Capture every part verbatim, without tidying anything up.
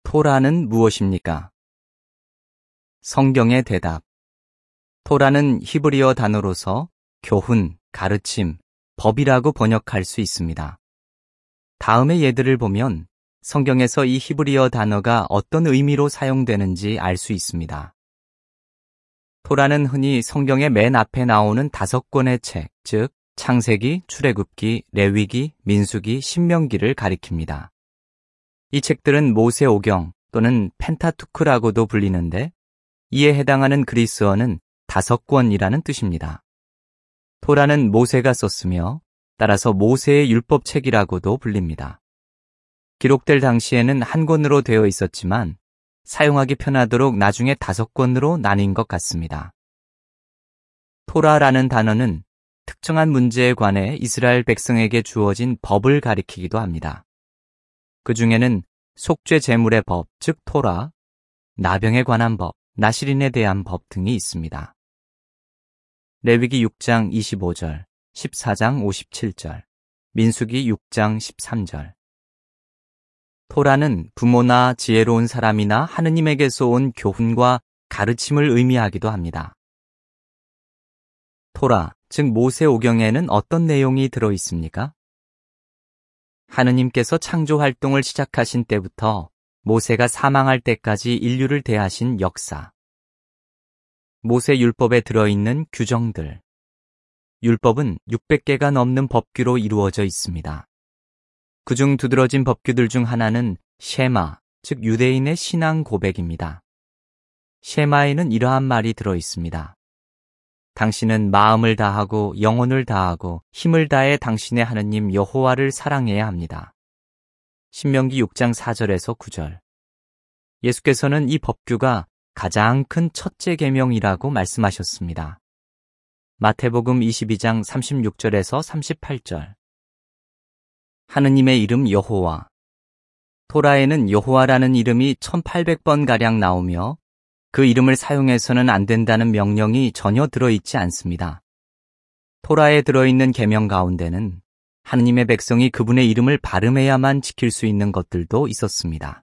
토라는 무엇입니까? 성경의 대답. 토라는 히브리어 단어로서 교훈, 가르침, 법이라고 번역할 수 있습니다. 다음의 예들을 보면 성경에서 이 히브리어 단어가 어떤 의미로 사용되는지 알 수 있습니다. 토라는 흔히 성경의 맨 앞에 나오는 다섯 권의 책, 즉 창세기, 출애굽기, 레위기, 민수기, 신명기를 가리킵니다. 이 책들은 모세오경 또는 펜타투크라고도 불리는데 이에 해당하는 그리스어는 다섯 권이라는 뜻입니다. 토라는 모세가 썼으며 따라서 모세의 율법책이라고도 불립니다. 기록될 당시에는 한 권으로 되어 있었지만 사용하기 편하도록 나중에 다섯 권으로 나뉜 것 같습니다. 토라라는 단어는 특정한 문제에 관해 이스라엘 백성에게 주어진 법을 가리키기도 합니다. 그 중에는 속죄 제물의 법, 즉 토라, 나병에 관한 법, 나실인에 대한 법 등이 있습니다. 레위기 육 장 이십오 절, 십사 장 오십칠 절, 민수기 육 장 십삼 절. 토라는 부모나 지혜로운 사람이나 하느님에게서 온 교훈과 가르침을 의미하기도 합니다. 토라, 즉 모세오경에는 어떤 내용이 들어 있습니까? 하느님께서 창조 활동을 시작하신 때부터 모세가 사망할 때까지 인류를 대하신 역사, 모세 율법에 들어있는 규정들. 율법은 육백 개가 넘는 법규로 이루어져 있습니다. 그중 두드러진 법규들 중 하나는 셰마, 즉 유대인의 신앙 고백입니다. 셰마에는 이러한 말이 들어 있습니다. 당신은 마음을 다하고 영혼을 다하고 힘을 다해 당신의 하느님 여호와를 사랑해야 합니다. 신명기 육 장 사 절에서 구 절. 예수께서는 이 법규가 가장 큰 첫째 계명이라고 말씀하셨습니다. 마태복음 이십이 장 삼십육 절에서 삼십팔 절. 하느님의 이름 여호와. 토라에는 여호와라는 이름이 천팔백 번가량 나오며 그 이름을 사용해서는 안 된다는 명령이 전혀 들어있지 않습니다. 토라에 들어있는 계명 가운데는 하느님의 백성이 그분의 이름을 발음해야만 지킬 수 있는 것들도 있었습니다.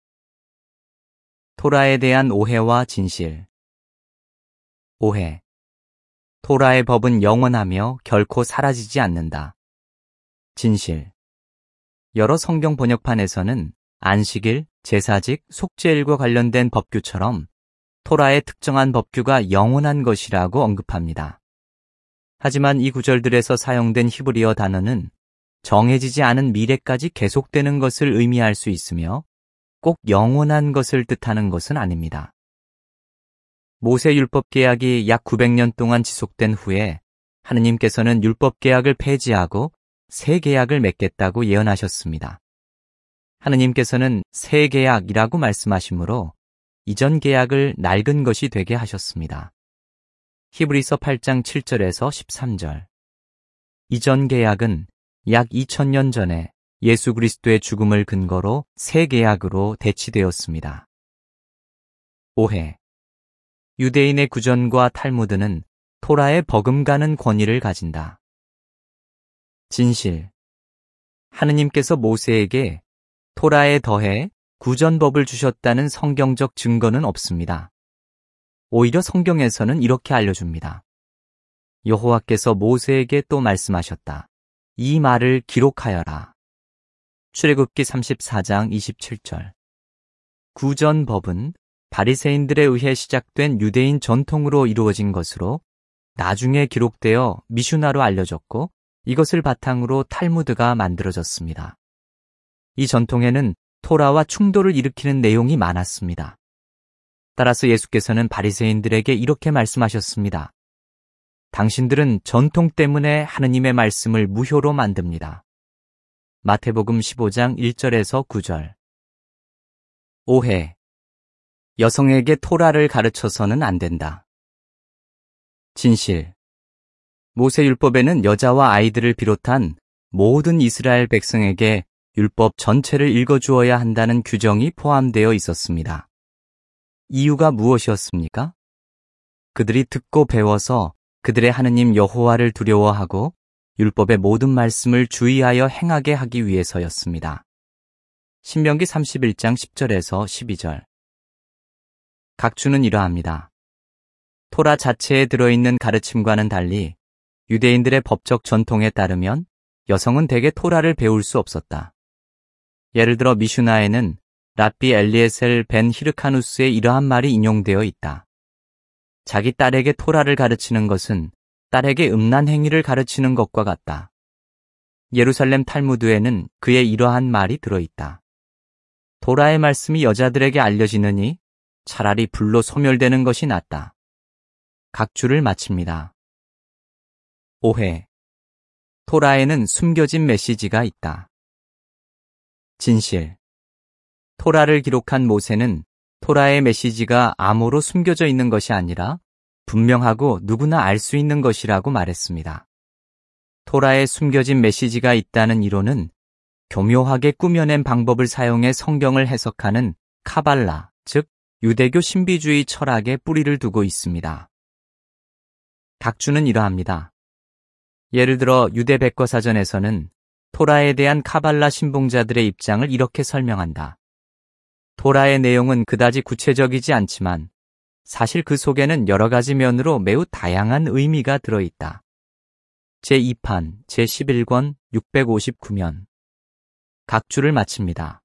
토라에 대한 오해와 진실. 오해. 토라의 법은 영원하며 결코 사라지지 않는다. 진실. 여러 성경 번역판에서는 안식일, 제사직, 속죄일과 관련된 법규처럼 토라의 특정한 법규가 영원한 것이라고 언급합니다. 하지만 이 구절들에서 사용된 히브리어 단어는 정해지지 않은 미래까지 계속되는 것을 의미할 수 있으며 꼭 영원한 것을 뜻하는 것은 아닙니다. 모세 율법 계약이 약 구백 년 동안 지속된 후에 하느님께서는 율법 계약을 폐지하고 새 계약을 맺겠다고 예언하셨습니다. 하느님께서는 새 계약이라고 말씀하시므로 이전 계약을 낡은 것이 되게 하셨습니다. 히브리서 팔 장 칠 절에서 십삼 절. 이전 계약은 약 이천 년 전에 예수 그리스도의 죽음을 근거로 새 계약으로 대치되었습니다. 오해. 유대인의 구전과 탈무드는 토라에 버금가는 권위를 가진다. 진실. 하느님께서 모세에게 토라에 더해 구전법을 주셨다는 성경적 증거는 없습니다. 오히려 성경에서는 이렇게 알려줍니다. 여호와께서 모세에게 또 말씀하셨다. 이 말을 기록하여라. 출애굽기 삼십사 장 이십칠 절. 구전법은 바리새인들에 의해 시작된 유대인 전통으로 이루어진 것으로 나중에 기록되어 미슈나로 알려졌고 이것을 바탕으로 탈무드가 만들어졌습니다. 이 전통에는 토라와 충돌을 일으키는 내용이 많았습니다. 따라서 예수께서는 바리새인들에게 이렇게 말씀하셨습니다. 당신들은 전통 때문에 하느님의 말씀을 무효로 만듭니다. 마태복음 십오 장 일 절에서 구 절. 오해. 여성에게 토라를 가르쳐서는 안 된다. 진실. 모세율법에는 여자와 아이들을 비롯한 모든 이스라엘 백성에게 율법 전체를 읽어주어야 한다는 규정이 포함되어 있었습니다. 이유가 무엇이었습니까? 그들이 듣고 배워서 그들의 하느님 여호와를 두려워하고 율법의 모든 말씀을 주의하여 행하게 하기 위해서였습니다. 신명기 삼십일 장 십 절에서 십이 절. 각주는 이러합니다. 토라 자체에 들어있는 가르침과는 달리 유대인들의 법적 전통에 따르면 여성은 대개 토라를 배울 수 없었다. 예를 들어 미슈나에는 랍비 엘리에셀 벤 히르카누스의 이러한 말이 인용되어 있다. 자기 딸에게 토라를 가르치는 것은 딸에게 음란 행위를 가르치는 것과 같다. 예루살렘 탈무드에는 그의 이러한 말이 들어있다. 토라의 말씀이 여자들에게 알려지느니 차라리 불로 소멸되는 것이 낫다. 각주를 마칩니다. 오해. 토라에는 숨겨진 메시지가 있다. 진실. 토라를 기록한 모세는 토라의 메시지가 암호로 숨겨져 있는 것이 아니라 분명하고 누구나 알 수 있는 것이라고 말했습니다. 토라에 숨겨진 메시지가 있다는 이론은 교묘하게 꾸며낸 방법을 사용해 성경을 해석하는 카발라, 즉 유대교 신비주의 철학에 뿌리를 두고 있습니다. 각주는 이러합니다. 예를 들어 유대 백과사전에서는 토라에 대한 카발라 신봉자들의 입장을 이렇게 설명한다. 토라의 내용은 그다지 구체적이지 않지만 사실 그 속에는 여러 가지 면으로 매우 다양한 의미가 들어있다. 제이 판 제십일 권 육백오십구 면. 각주를 마칩니다.